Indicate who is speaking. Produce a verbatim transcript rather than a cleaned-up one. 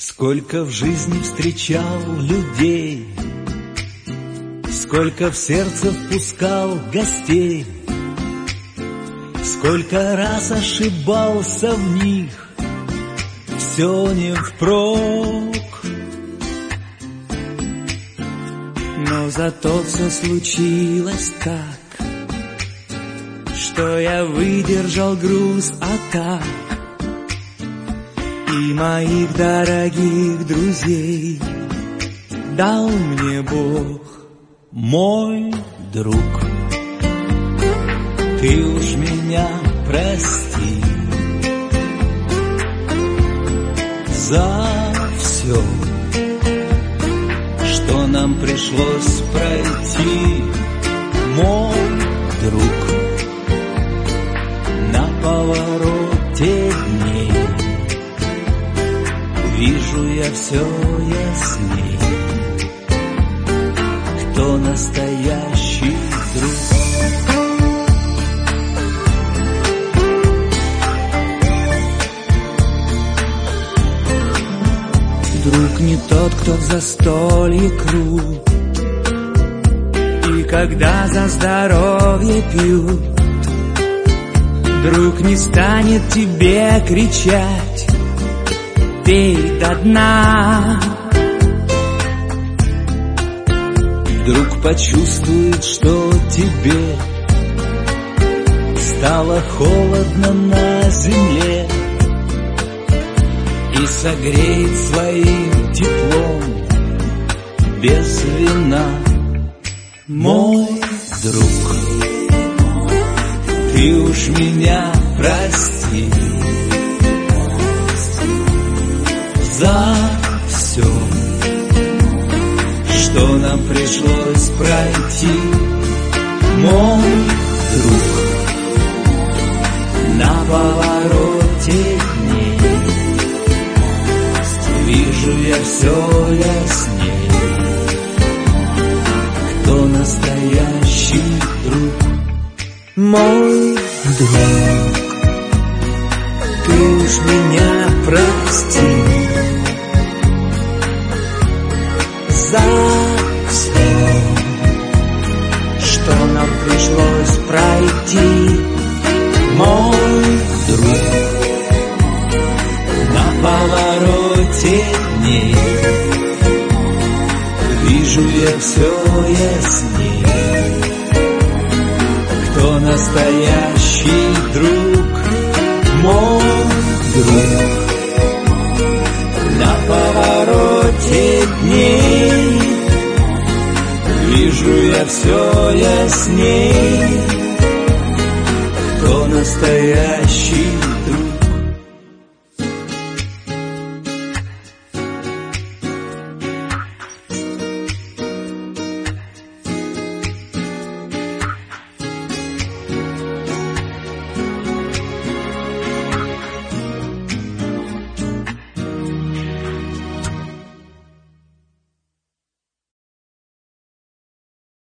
Speaker 1: Сколько в жизни встречал людей, сколько в сердце впускал гостей, сколько раз ошибался в них, все не впрок. Но зато все случилось так, что я выдержал груз атак, и моих дорогих друзей дал мне Бог, мой друг. Ты уж меня прости за все, что нам пришлось пройти, мой друг. На повороте дней вижу я все ясней, кто настоящий друг. Друг не тот, кто в застолье крут, и когда за здоровье пьют. Друг не станет тебе кричать: пей до дна. Друг почувствует, что тебе стало холодно на земле, и согреет своим теплом без вина, мой друг. Ты уж меня прости за все, что нам пришлось пройти, мой друг. На повороте дней вижу я все ясней, кто настоящий друг, мой друг. Ты уж меня прости за все, что нам пришлось пройти, мой друг. На повороте дней вижу я все ясней, кто настоящий друг, мой друг. На повороте дней вижу я все ясней, кто настоящий